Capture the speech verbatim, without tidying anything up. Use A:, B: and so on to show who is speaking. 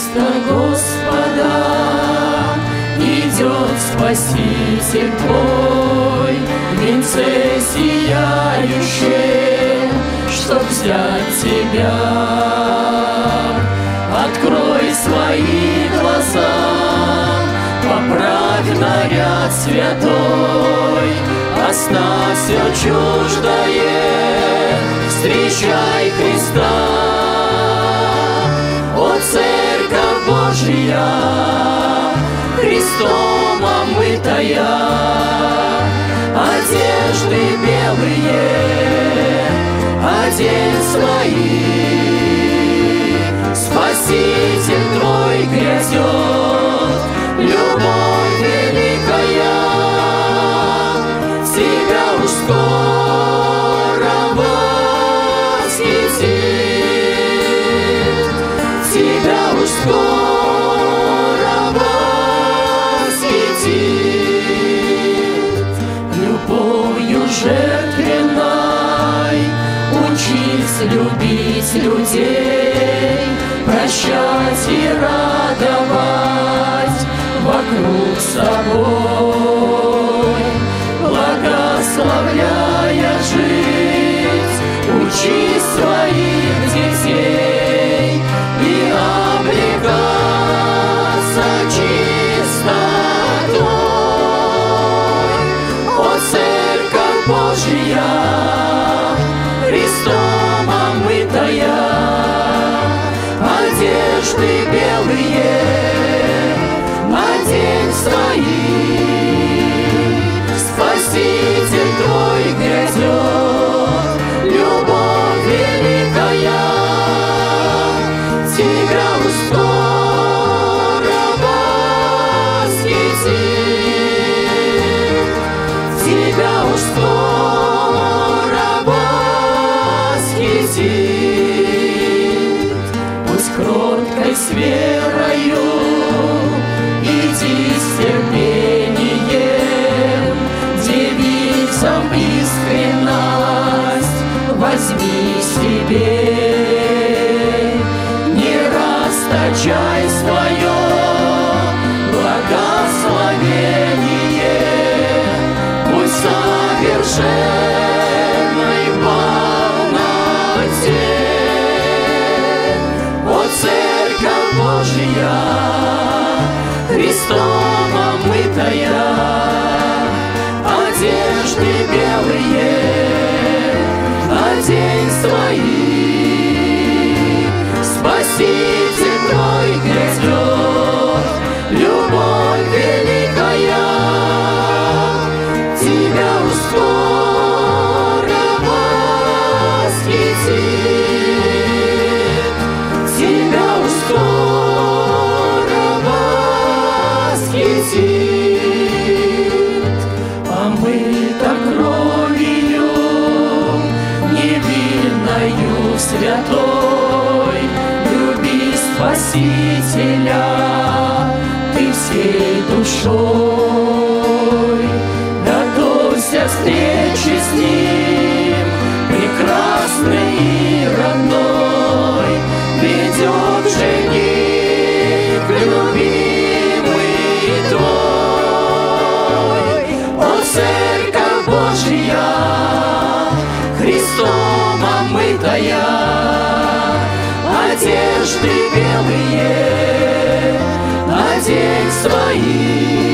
A: место Господа идет Спаситель твой, в венце сияющем, чтоб взять тебя. Открой свои глаза, поправь наряд святой, оставь все чуждое, встречай Христа. О, Церковь Божия, Христом омытая, одежды белые, одень свои. Спаситель твой грядет, любовь великая, тебя уж скоро восхитит, тебя уж скоро восхитит. Любовью жертвенной учись любить людей, прощать и радовать вокруг собой, благословляя жить, учи своих детей и облекаться чистотой. О, Церковь Божия, Христом омытая, одежды белые, одень свои. Спаситель твой грядет, любовь великая, тебя уж скоро восхитит, тебя уж скоро восхитит. Пусть кроткой с верою иди с терпением, девицам искренность возьми себе, не расточай свое благословение, будь совершенной в полноте. О, Церковь Божия, Христом омытая, одежды белые, одень свои. Спаситель твой грядет, любовь великая, тебя уж скоро восхитит, тебя уж скоро восхитит. Омыта кровью невинною святой, люби Спасителя ты всей душой. Готовься встречи с Ним, прекрасный и родной, ведет жених любимый твой. О, Церковь Божия, Христом омытая, одежды белые, одень свои.